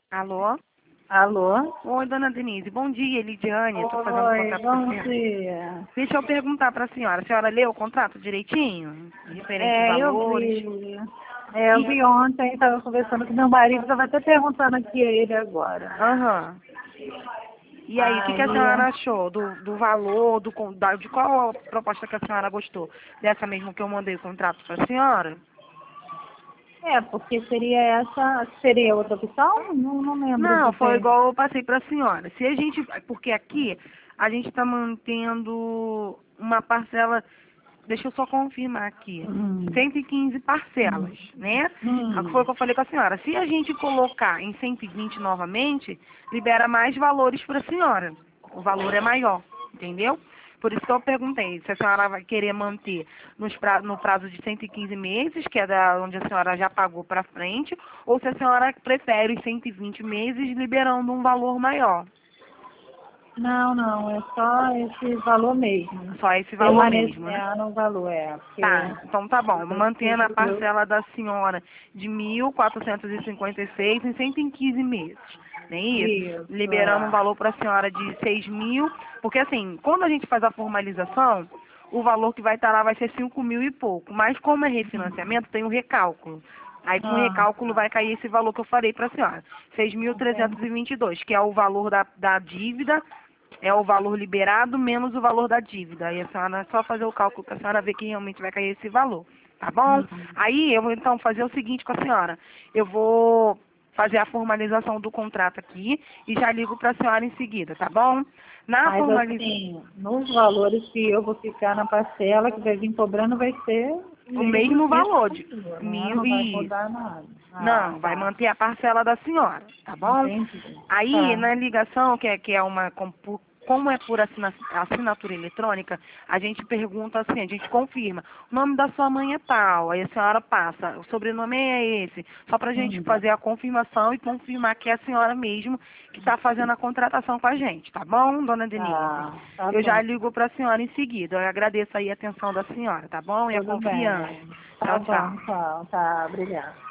Alô? Alô? Oi, dona Denise. Bom dia, Elidiane. Estou fazendo Oi, contrato com a bom senhora. dia. Deixa eu perguntar para a senhora. A senhora leu o contrato direitinho? Referente a Eu valores? vi. Eu E, vi ontem, estava conversando com meu marido, estava até perguntando aqui a ele agora. aham. E aí, o que, que a Aí, senhora achou do valor, de qual a proposta que a senhora gostou? Dessa mesmo que eu mandei o contrato para a senhora? porque seria outra opção? Não lembro Não, de foi ter. igual eu passei para a senhora. Se a gente, porque aqui a gente está mantendo uma parcela, deixa eu só confirmar aqui, Hum, 115 hum, parcelas, né? Foi o que hum. eu falei com a senhora. Se a gente colocar em 120 novamente, libera mais valores para a senhora. O valor é maior, entendeu? Por isso que eu perguntei se a senhora vai querer manter no prazo de 115 meses, que é da onde a senhora já pagou para frente, ou se a senhora prefere os 120 meses liberando um valor maior. Não, é só esse valor mesmo. Só esse valor mesmo, né? Permanecendo o valor, Tá, porque então tá bom. eu Mantendo a preciso. parcela da senhora de 1.456 em 115 meses. Não é isso? Isso, Liberando um valor para a senhora de 6.000. Porque assim, quando a gente faz a formalização, o valor que vai estar lá vai ser 5.000 e pouco. Mas como é refinanciamento, tem o recálculo. Aí com o recálculo Tá. vai cair esse valor que eu falei para a senhora. Entendi. 6.322, que é o valor da dívida, é o valor liberado menos o valor da dívida. Aí a senhora é só fazer o cálculo para a senhora ver que realmente vai cair esse valor. Tá bom? Aí eu vou então fazer o seguinte com a senhora. Eu vou fazer a formalização do contrato aqui e já ligo para a senhora em seguida, tá bom? Na Mas formalização, assim, nos valores que eu vou ficar na parcela que vai vir cobrando vai ser o o mesmo mesmo valor de continua, né? mil Não vai e mudar nada. Ah, não, vai tá. manter a parcela da senhora, tá bom? Entendi. Aí, Tá. na ligação, que é uma, como é por assinatura eletrônica, a gente pergunta assim, a gente confirma, o nome da sua mãe é tal, aí a senhora passa, o sobrenome é esse, só pra gente Hum, fazer a confirmação e confirmar que é a senhora mesmo que está fazendo a contratação com a gente, tá bom, dona Denise? tá Eu já bom. ligo para a senhora em seguida. Eu agradeço aí a atenção da senhora, tá bom? E a Tudo confiança. bem. Tá Tchau, bom, tchau. tchau. Tá, obrigada.